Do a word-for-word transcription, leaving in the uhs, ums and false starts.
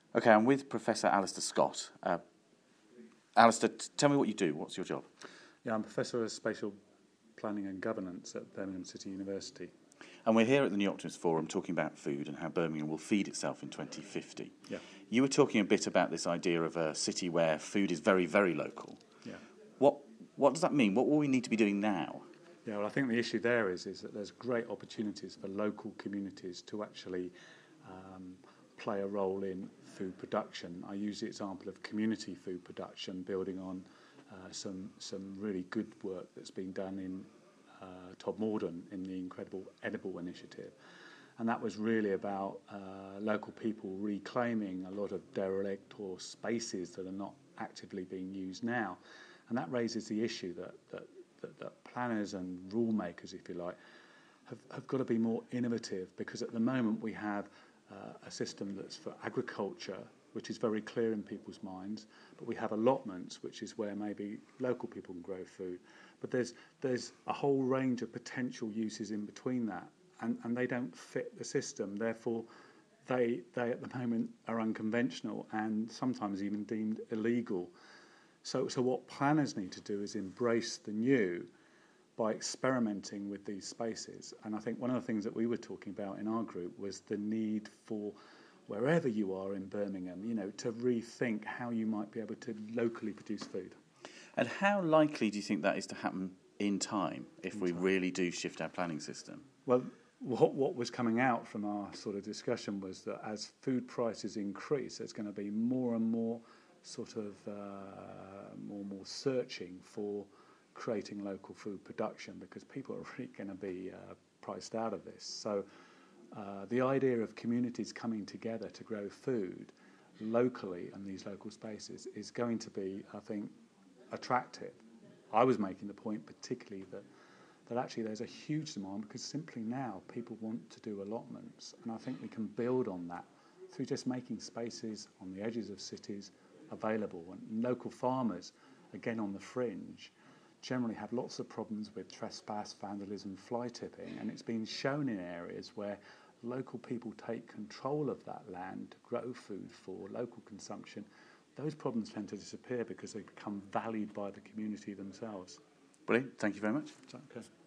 Okay, I'm with Professor Alistair Scott. Uh, Alistair, t- tell me what you do. What's your job? Yeah, I'm Professor of Spatial Planning and Governance at Birmingham City University. And we're here at the New Optimist Forum talking about food and how Birmingham will feed itself in twenty fifty. Yeah. You were talking a bit about this idea of a city where food is very, very local. Yeah. What what does that mean? What will we need to be doing now? Yeah, well, I think the issue there is, is that there's great opportunities for local communities to actually um, play a role in food production. I use the example of community food production, building on uh, some some really good work that's been done in uh, Todmorden in the Incredible Edible Initiative. And that was really about uh, local people reclaiming a lot of derelict or spaces that are not actively being used now. And that raises the issue that, that, that, that planners and rule makers, if you like, have, have got to be more innovative, because at the moment we have uh, a system that's for agriculture, which is very clear in people's minds, but we have allotments, which is where maybe local people can grow food. But there's there's a whole range of potential uses in between that, and, and they don't fit the system. Therefore, they they at the moment are unconventional and sometimes even deemed illegal. So so what planners need to do is embrace the new by experimenting with these spaces. And I think one of the things that we were talking about in our group was the need for, wherever you are in Birmingham, you know, to rethink how you might be able to locally produce food. And how likely do you think that is to happen in time if In we time. really do shift our planning system? Well, what, what was coming out from our sort of discussion was that as food prices increase, there's going to be more and more sort of uh, more and more searching for creating local food production, because people are really going to be uh, priced out of this. So uh, the idea of communities coming together to grow food locally in these local spaces is going to be, I think, attractive. I was making the point particularly that that actually there's a huge demand, because simply now people want to do allotments, and I think we can build on that through just making spaces on the edges of cities available. And local farmers, again on the fringe, generally have lots of problems with trespass, vandalism, fly tipping, and it's been shown in areas where local people take control of that land to grow food for local consumption. Those problems tend to disappear because they become valued by the community themselves. Brilliant. Thank you very much. Okay.